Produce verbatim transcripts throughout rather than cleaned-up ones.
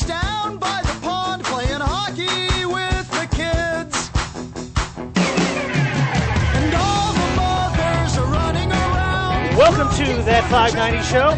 down by the pond playing hockey with the kids. And all the mothers are running around. Welcome to That five ninety Show.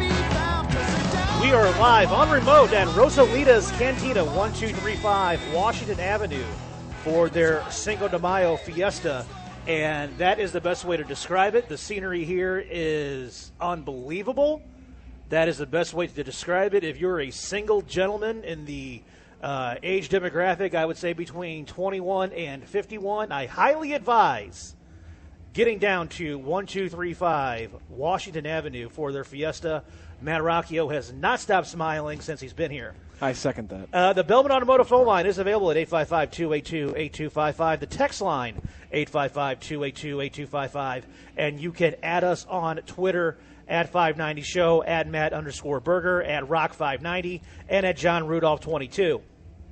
We are live on remote at Rosalita's Cantina, one two three five Washington Avenue for their Cinco de Mayo fiesta. And that is the best way to describe it. The scenery here is unbelievable. That is the best way to describe it. If you're a single gentleman in the uh, age demographic, I would say between twenty-one and fifty-one, I highly advise getting down to one two three five Washington Avenue for their fiesta. Matt Rocchio has not stopped smiling since he's been here. I second that. Uh, the Bellman Automotive phone line is available at eight five five, two eight two, eight two five five. The text line, eight five five, two eight two, eight two five five. And you can add us on Twitter at five ninety Show, at Matt underscore Berger, at Rock five ninety, and at John Rudolph twenty-two.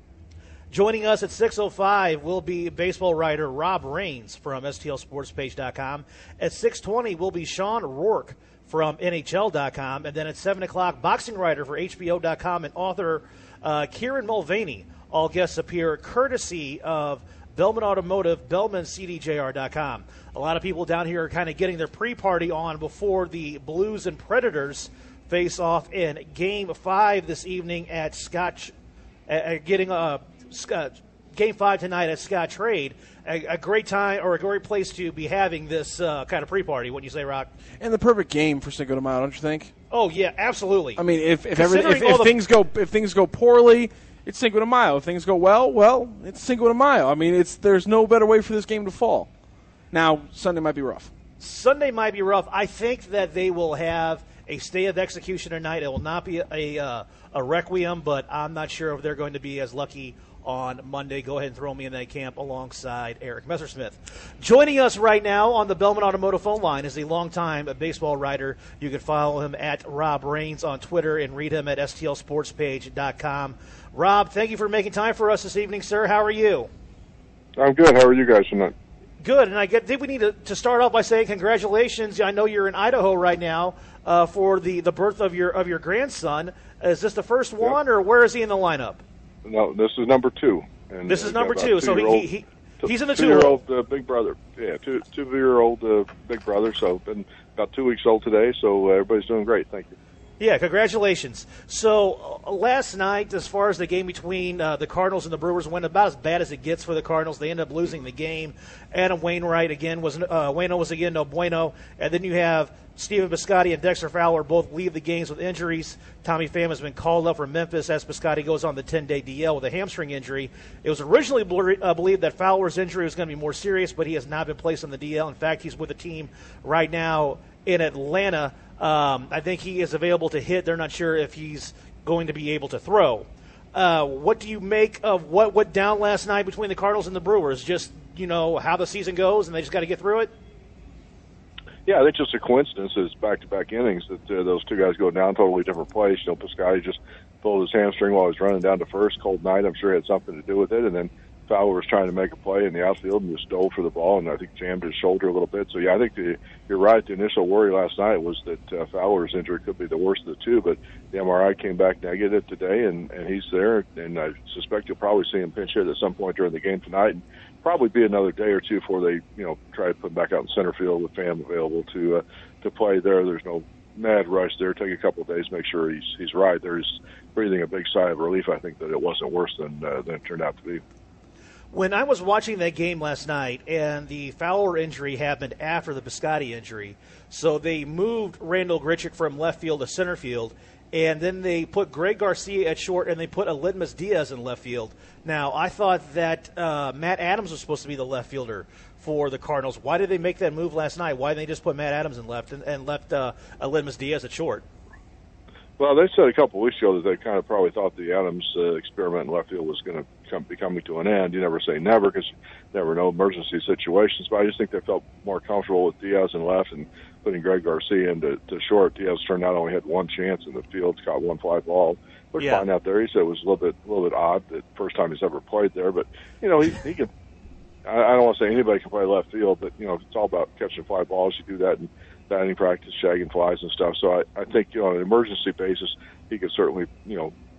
Joining us at six oh five will be baseball writer Rob Rains from S T L Sports Page dot com. At six twenty will be Sean Rourke from N H L dot com. And then at seven o'clock, boxing writer for H B O dot com and author uh, Kieran Mulvaney. All guests appear courtesy of Bellman Automotive, Bellman C D J R dot com. A lot of people down here are kind of getting their pre-party on before the Blues and Predators face off in Game five this evening at Scotch, uh, getting a uh, Game five tonight at Scott Trade. A, a great time or a great place to be having this uh, kind of pre-party, wouldn't you say, Rock? And the perfect game for Cinco de Mayo, don't you think? Oh, yeah, absolutely. I mean, if if, every, if, if the... things go if things go poorly, it's Cinco de Mayo. If things go well, well, it's Cinco de Mayo. I mean, it's there's no better way for this game to fall. Now, Sunday might be rough. Sunday might be rough. I think that they will have a stay of execution tonight. It will not be a uh, a requiem, but I'm not sure if they're going to be as lucky on Monday. Go ahead and throw me in that camp alongside Eric Messersmith. Joining us right now on the Bellman Automotive phone line is the longtime baseball writer. You can follow him at Rob Rains on Twitter and read him at S T L Sports Page dot com. Rob, thank you for making time for us this evening, sir. How are you? I'm good. How are you guys tonight? Good. And I get, think we need to, to start off by saying congratulations. I know you're in Idaho right now uh, for the, the birth of your of your grandson. Is this the first one, yep, or where is he in the lineup? No, this is number two. And this is number two, so he, he he's in the two-year-old two uh, big brother. Yeah, two two-year-old uh, big brother. So been about two weeks old today. So uh, everybody's doing great. Thank you. Yeah, congratulations. So uh, last night, as far as the game between uh, the Cardinals and the Brewers went, about as bad as it gets for the Cardinals. They end up losing the game. Adam Wainwright again was uh, Waino was again no bueno, and then you have Stephen Piscotty and Dexter Fowler both leave the games with injuries. Tommy Pham has been called up for Memphis as Piscotty goes on the ten-day D L with a hamstring injury. It was originally bl- uh, believed that Fowler's injury was going to be more serious, but he has not been placed on the D L. In fact, he's with the team right now in Atlanta. Um, I think he is available to hit. They're not sure if he's going to be able to throw. Uh, what do you make of what went down last night between the Cardinals and the Brewers? Just, you know, how the season goes and they just got to get through it? Yeah, I think just a coincidence is back-to-back innings that uh, those two guys go down totally different place. You know, Piscotty just pulled his hamstring while he was running down to first. Cold night, I'm sure, had something to do with it. And then Fowler was trying to make a play in the outfield and just dove for the ball, and I think jammed his shoulder a little bit. So, yeah, I think the, you're right. The initial worry last night was that uh, Fowler's injury could be the worst of the two, but the M R I came back negative today, and, and he's there. And I suspect you'll probably see him pinch hit at some point during the game tonight, and probably be another day or two before they, you know, try to put him back out in center field with Pham available to uh, to play there. There's no mad rush there. Take a couple of days, make sure he's he's right. There's breathing a big sigh of relief. I think that it wasn't worse than uh, than it turned out to be. When I was watching that game last night, and the Fowler injury happened after the Piscotty injury, so they moved Randall Grichuk from left field to center field, and then they put Greg Garcia at short, and they put Aledmys Diaz in left field. Now, I thought that uh, Matt Adams was supposed to be the left fielder for the Cardinals. Why did they make that move last night? Why didn't they just put Matt Adams in left and, and left uh, Aledmys Diaz at short? Well, they said a couple of weeks ago that they kind of probably thought the Adams uh, experiment in left field was going to come, be coming to an end. You never say never because you never know emergency situations, but I just think they felt more comfortable with Diaz in left and putting Greg Garcia into to short. Diaz turned out only had one chance in the field, caught one fly ball. Looked yeah. fine out there. He said it was a little bit a little bit odd that first time he's ever played there, but you know he he can. I, I don't want to say anybody can play left field, but you know it's all about catching fly balls. You do that in batting practice, shagging flies and stuff. So I, I think, you know, on an emergency basis, he could certainly, you know,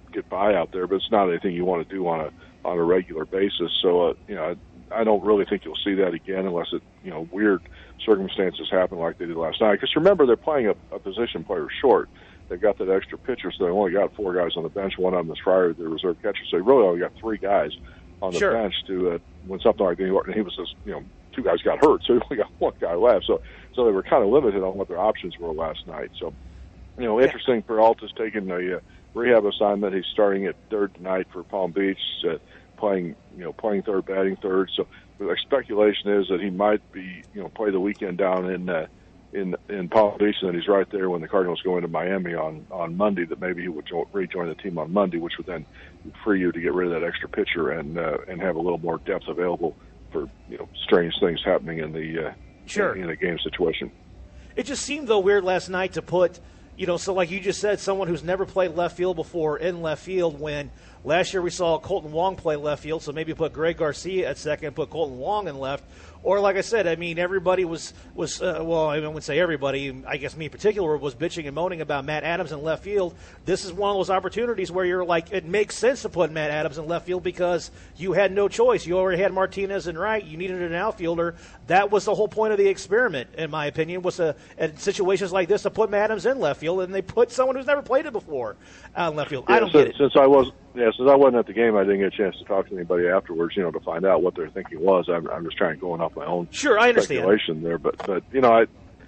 get by out there, but it's not anything you want to do on a on a regular basis. So uh, you know, I, I don't really think you'll see that again unless it you know weird circumstances happen like they did last night. Because remember, they're playing a, a position player short. They've got that extra pitcher, so they only got four guys on the bench. One of them is Fryer, the reserve catcher. So they really only got three guys on the sure. bench to uh, when something like that. And he was just, you know, two guys got hurt, so he only got one guy left. So so they were kind of limited on what their options were last night. So, you know, interesting. Yeah. Peralta's taking a uh, rehab assignment. He's starting at third tonight for Palm Beach, uh, playing, you know, playing third, batting third. So the speculation is that he might be, you know, play the weekend down in uh, in in Palm Beach, and then he's right there when the Cardinals go into Miami on, on Monday, that maybe he would jo- rejoin the team on Monday, which would then free you to get rid of that extra pitcher and uh, and have a little more depth available for, you know, strange things happening in the uh, sure. in, in a game situation. It just seemed, though, weird last night to put, you know, so like you just said, someone who's never played left field before in left field, when last year we saw Colton Wong play left field, so maybe put Greg Garcia at second, put Colton Wong in left. Or, like I said, I mean, everybody was, was uh, well, I wouldn't say everybody, I guess me in particular, was bitching and moaning about Matt Adams in left field. This is one of those opportunities where you're like, it makes sense to put Matt Adams in left field because you had no choice. You already had Martinez in right. You needed an outfielder. That was the whole point of the experiment, in my opinion, was to, in situations like this, to put Matt Adams in left field, and they put someone who's never played it before out in left field. Yeah, I don't since, get it. Since I was, yeah, since I wasn't at the game, I didn't get a chance to talk to anybody afterwards, you know, to find out what their thinking was. I'm, I'm just trying to go off my own sure, I understand. speculation there. But, but you know, I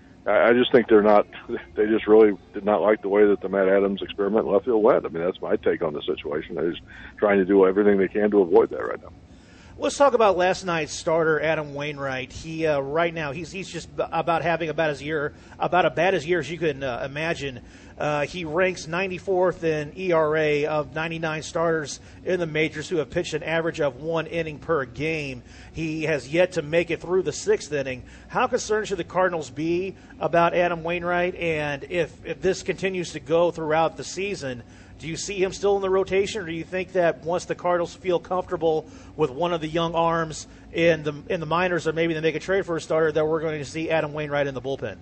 I just think they're not – they just really did not like the way that the Matt Adams experiment in left field went. I mean, that's my take on the situation. They're just trying to do everything they can to avoid that right now. Let's talk about last night's starter, Adam Wainwright. He uh, right now he's he's just about having about as year about a bad as year as you can uh, imagine. Uh, he ranks ninety-fourth in E R A of ninety-nine starters in the majors who have pitched an average of one inning per game. He has yet to make it through the sixth inning. How concerned should the Cardinals be about Adam Wainwright? And if if this continues to go throughout the season, do you see him still in the rotation, or do you think that once the Cardinals feel comfortable with one of the young arms in the in the minors, or maybe they make a trade for a starter, that we're going to see Adam Wainwright in the bullpen?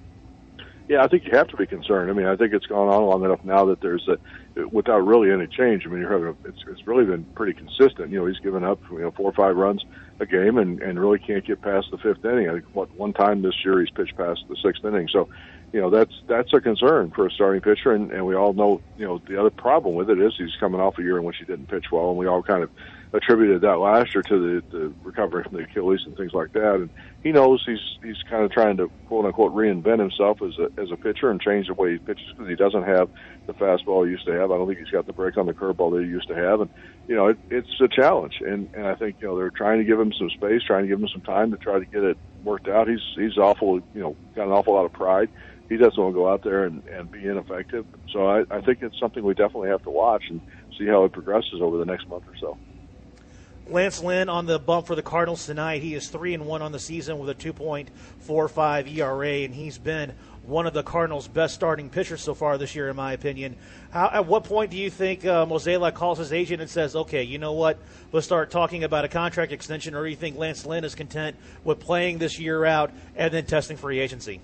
Yeah, I think you have to be concerned. I mean, I think it's gone on long enough now that there's a, without really any change. I mean, you're having a, it's it's really been pretty consistent. You know, he's given up you know four or five runs a game and and really can't get past the fifth inning. I think what one time this year he's pitched past the sixth inning. So, you know, that's that's a concern for a starting pitcher, and, and we all know, you know, the other problem with it is he's coming off a year in which he didn't pitch well, and we all kind of attributed that last year to the, the recovery from the Achilles and things like that. And he knows he's he's kind of trying to quote unquote reinvent himself as a as a pitcher and change the way he pitches, because he doesn't have the fastball he used to have. I don't think he's got the break on the curveball that he used to have, and you know it, it's a challenge. And and I think you know they're trying to give him some space, trying to give him some time to try to get it worked out. He's he's awful, you know, got an awful lot of pride. He doesn't want to go out there and, and be ineffective. So I, I think it's something we definitely have to watch and see how it progresses over the next month or so. Lance Lynn on the bump for the Cardinals tonight. He is three and one on the season with a two point four five E R A, and he's been one of the Cardinals' best starting pitchers so far this year, in my opinion. How, at what point do you think uh, Mozeliak calls his agent and says, okay, you know what, let's start talking about a contract extension, or do you think Lance Lynn is content with playing this year out and then testing free agency?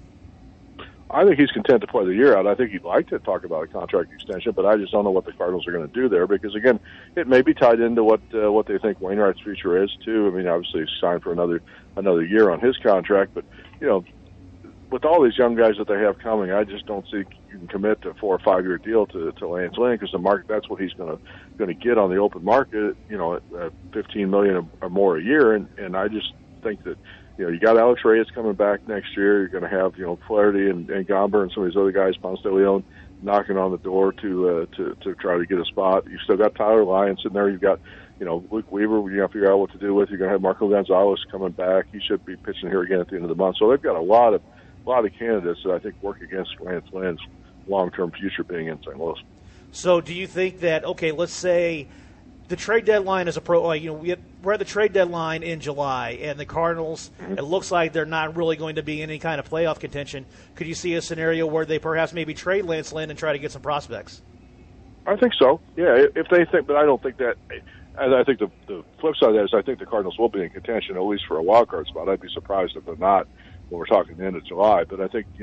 I think he's content to play the year out. I think he'd like to talk about a contract extension, but I just don't know what the Cardinals are going to do there, because, again, it may be tied into what uh, what they think Wainwright's future is, too. I mean, obviously he's signed for another another year on his contract, but, you know, with all these young guys that they have coming, I just don't see you can commit to a four or five-year deal to, to Lance Lynn, because the market, that's what he's going to going to get on the open market, you know, at fifteen million dollars or more a year, and, and I just think that, you know, you got Alex Reyes coming back next year. You're going to have, you know, Flaherty and, and Gomber and some of these other guys, Ponce de Leon, knocking on the door to uh, to to try to get a spot. You've still got Tyler Lyon sitting there. You've got, you know, Luke Weaver. You got to figure out what to do with. You're going to have Marco Gonzalez coming back. He should be pitching here again at the end of the month. So they've got a lot of a lot of candidates that I think work against Lance Lynn's long-term future being in Saint Louis. So do you think that, okay, let's say the trade deadline is a pro, like, you know, we have, we're at the trade deadline in July, and the Cardinals, mm-hmm. it looks like they're not really going to be in any kind of playoff contention. Could you see a scenario where they perhaps maybe trade Lance Lynn and try to get some prospects? I think so. Yeah, if they think, but I don't think that. And I think the, the flip side of that is I think the Cardinals will be in contention, at least for a wild card spot. I'd be surprised if they're not when we're talking the end of July. But I think, you know,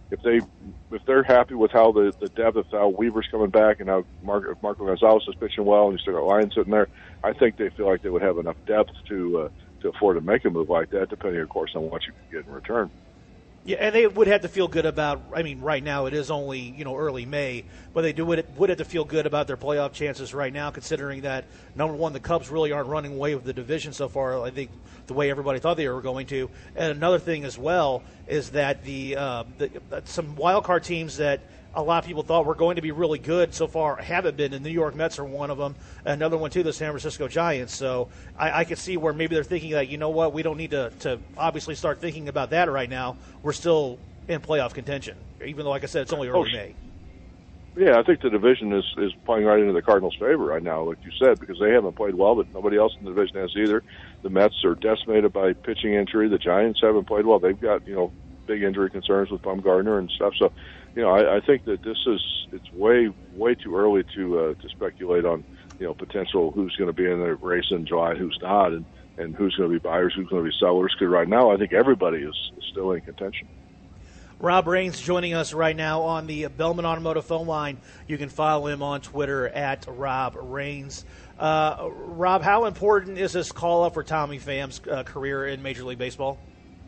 if they if they're happy with how the, the depth of how Weaver's coming back and how Marco, Marco Gonzalez is pitching well, and you still got Lyons sitting there, I think they feel like they would have enough depth to uh, to afford to make a move like that, depending, of course, on what you can get in return. Yeah, and they would have to feel good about, I mean, right now it is only, you know, early May, but they do would, would have to feel good about their playoff chances right now, considering that, number one, the Cubs really aren't running away with the division so far, I think, the way everybody thought they were going to. And another thing as well is that the, uh, the some wild card teams that a lot of people thought were going to be really good so far haven't been. The New York Mets are one of them. Another one, too, the San Francisco Giants. So I, I could see where maybe they're thinking that, you know what, we don't need to, to obviously start thinking about that right now. We're still in playoff contention, even though, like I said, it's only early oh, May. Yeah, I think the division is, is playing right into the Cardinals' favor right now, like you said, because they haven't played well, but nobody else in the division has either. The Mets are decimated by pitching injury. The Giants haven't played well. They've got, you know, big injury concerns with Bumgarner and stuff. So, you know, I, I think that this is it's way way too early to uh, to speculate on, you know, potential who's going to be in the race in July and who's not, and, and who's going to be buyers, who's going to be sellers. Because right now, I think everybody is, is still in contention. Rob Rains joining us right now on the Bellman Automotive phone line. You can follow him on Twitter at Rob Rains. Uh, Rob, how important is this call-up for Tommy Pham's uh, career in Major League Baseball?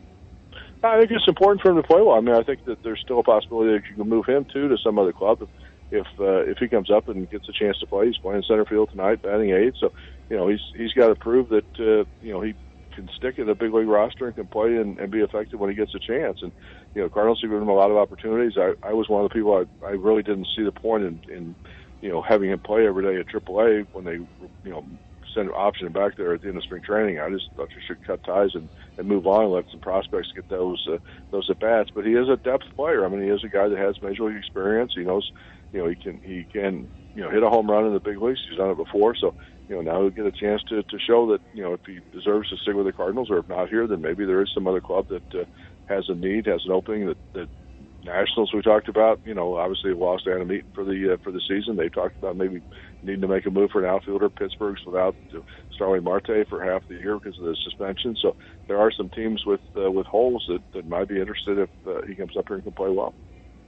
I think it's important for him to play well. I mean, I think that there's still a possibility that you can move him, too, to some other club. If if, uh, if he comes up and gets a chance to play, he's playing center field tonight, batting eighth. So, you know, he's he's got to prove that, uh, you know, he can stick in a big league roster and can play and, and be effective when he gets a chance. And, you know, Cardinals have given him a lot of opportunities. I, I was one of the people, I, I really didn't see the point in, in, you know, having him play every day at triple A when they, you know, send option him back there at the end of spring training. I just thought you should cut ties and, and move on and let some prospects get those uh, those at bats. But he is a depth player. I mean, he is a guy that has major league experience. He knows, you know, he can he can you know hit a home run in the big leagues. He's done it before, so you know now he'll get a chance to to show that you know if he deserves to stick with the Cardinals, or if not here, then maybe there is some other club that uh, has a need, has an opening that that. Nationals we talked about, you know, obviously lost Adam Eaton for the uh, for the season. They talked about maybe needing to make a move for an outfielder. Pittsburgh's without uh, Starling Marte for half the year because of the suspension. So there are some teams with uh, with holes that, that might be interested if uh, he comes up here and can play well.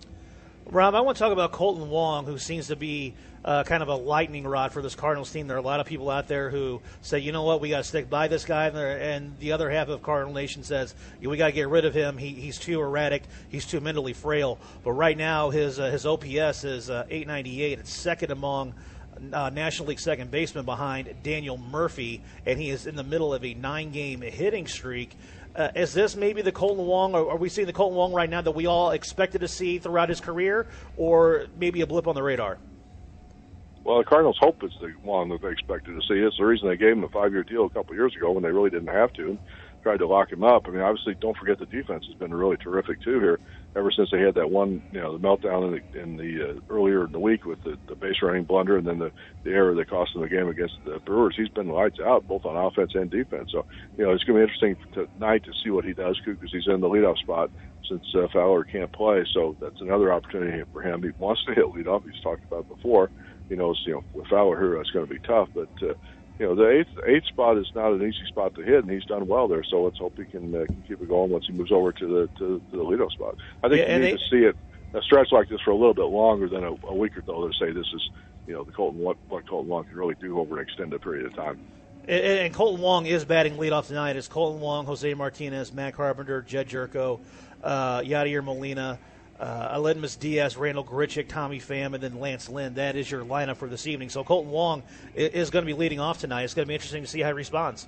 Rob, I want to talk about Colton Wong, who seems to be uh, kind of a lightning rod for this Cardinals team. There are a lot of people out there who say, you know what, we got to stick by this guy, and the other half of Cardinal Nation says, we got to get rid of him. He, he's too erratic. He's too mentally frail. But right now, his uh, his O P S is uh, eight ninety-eight. It's second among uh, National League second baseman behind Daniel Murphy, and he is in the middle of a nine-game hitting streak. Uh, is this maybe the Colton Wong, or are we seeing the Colton Wong right now that we all expected to see throughout his career, or maybe a blip on the radar? Well, the Cardinals hope it's the one that they expected to see. It's the reason they gave him a five-year deal a couple of years ago when they really didn't have to, and tried to lock him up. I mean, obviously, don't forget the defense has been really terrific, too, here, ever since they had that one, you know, the meltdown in the, in the uh, earlier in the week with the, the base running blunder and then the, the error that cost them the game against the Brewers. He's been lights out, both on offense and defense. So, you know, it's going to be interesting tonight to see what he does, because he's in the leadoff spot since uh, Fowler can't play. So that's another opportunity for him. He wants to hit leadoff. He's talked about it before. He knows, you know, with Fowler here, it's going to be tough. But, uh, you know, the eighth eighth spot is not an easy spot to hit, and he's done well there. So let's hope he can, uh, can keep it going once he moves over to the to, to the leadoff spot. I think yeah, you need they, to see it a stretch like this for a little bit longer than a, a week or so to say this is, you know, the Colton what what Colton Wong can really do over an extended period of time. And, and Colton Wong is batting leadoff tonight. It's Colton Wong, Jose Martinez, Matt Carpenter, Jed Jerko, uh, Yadier Molina, Uh, Aledmus Diaz, Randall Grichuk, Tommy Pham, and then Lance Lynn. That is your lineup for this evening. So Colton Wong is going to be leading off tonight. It's going to be interesting to see how he responds.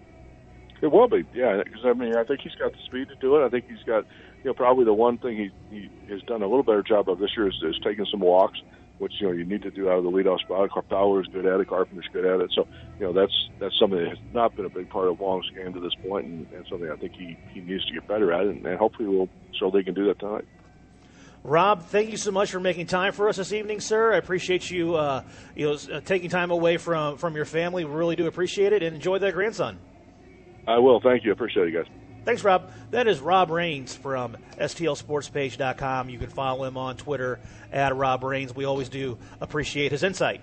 It will be, yeah. Because I mean, I think he's got the speed to do it. I think he's got, you know, probably the one thing he, he has done a little better job of this year is, is taking some walks, which you know you need to do out of the leadoff spot. Fowler is good at it. Carpenter's good at it. So you know that's that's something that has not been a big part of Wong's game to this point, and, and something I think he, he needs to get better at, and, and hopefully we'll show they can do that tonight. Rob, thank you so much for making time for us this evening, sir. I appreciate you, uh, you know, uh, taking time away from, from your family. We really do appreciate it, and enjoy that grandson. I will. Thank you. I appreciate it, guys. Thanks, Rob. That is Rob Rains from S T L Sports Page dot com. You can follow him on Twitter at Rob Rains. We always do appreciate his insight.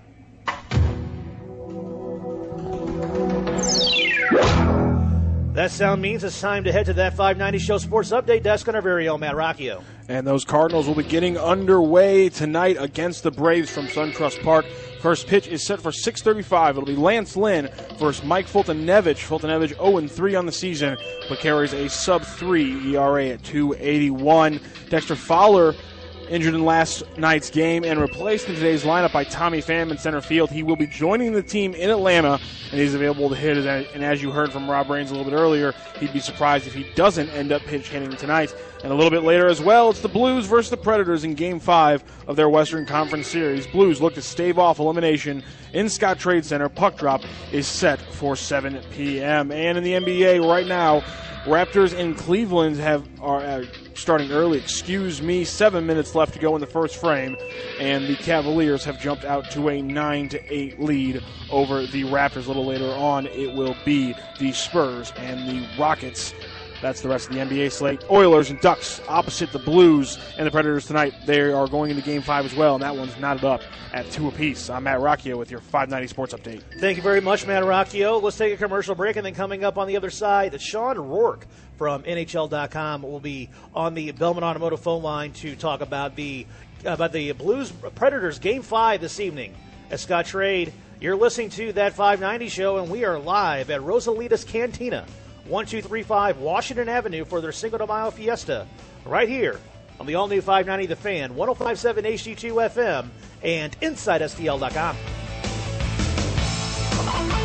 That sound means it's time to head to that five ninety Show Sports Update desk on our very own Matt Rocchio. And those Cardinals will be getting underway tonight against the Braves from SunTrust Park. First pitch is set for six thirty-five. It'll be Lance Lynn versus Mike Fultonevich. Fultonevich oh and three on the season, but carries a sub three E R A at two eighty-one. Dexter Fowler injured in last night's game and replaced in today's lineup by Tommy Pham in center field. He will be joining the team in Atlanta, and he's available to hit. And as you heard from Rob Raines a little bit earlier, he'd be surprised if he doesn't end up pitch hitting tonight. And a little bit later as well, it's the Blues versus the Predators in Game five of their Western Conference Series. Blues look to stave off elimination in Scott Trade Center. Puck drop is set for seven p.m. And in the N B A right now, Raptors in Cleveland have are uh, starting early. Excuse me, seven minutes left to go in the first frame, and the Cavaliers have jumped out to a nine to eight lead over the Raptors. A little later on, it will be the Spurs and the Rockets. That's the rest of the N B A slate. Oilers and Ducks opposite the Blues and the Predators tonight. They are going into Game five as well, and that one's knotted up at two apiece. I'm Matt Rocchio with your five ninety Sports Update. Thank you very much, Matt Rocchio. Let's take a commercial break, and then coming up on the other side, Sean Rourke from N H L dot com will be on the Bellman Automotive phone line to talk about the about the Blues Predators Game five this evening at Scott Trade. You're listening to That five ninety Show, and we are live at Rosalita's Cantina, one two three five Washington Avenue for their Cinco de Mayo Fiesta, right here on the all-new five ninety The Fan, one oh five point seven H D two F M, and inside S T L dot com.